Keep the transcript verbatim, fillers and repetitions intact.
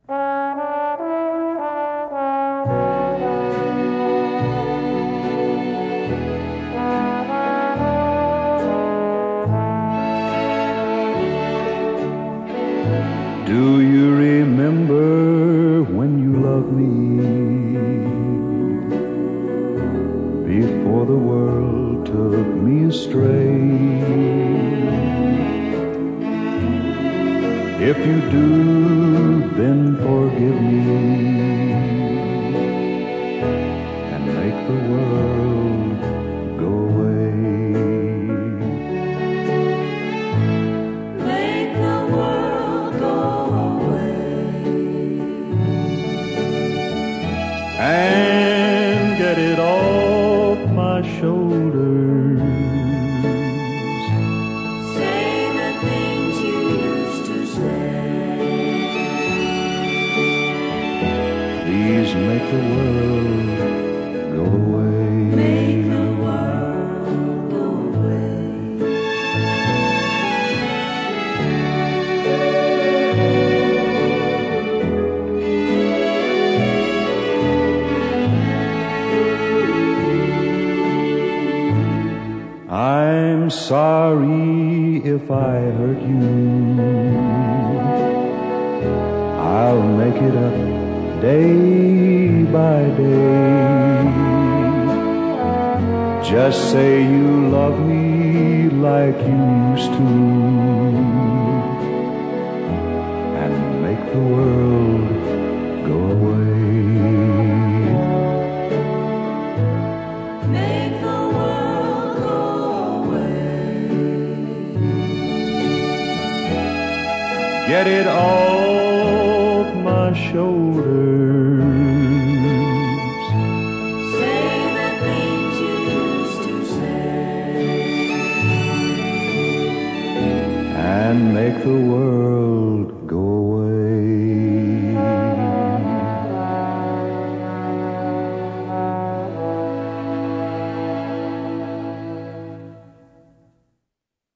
Do you remember when you loved me before the world took me astray? If you do, then forgive me and make the world go away. Make the world go away And get it off my shoulders. Say the things you used to say. Please make the world go away. Make the world go away. I'm sorry if I hurt you. I'll make it up day by day. Just say you love me like you used to, and make the world go away. Make the world go away. Get it off my shoulders. Say the things you used to say. And make the world go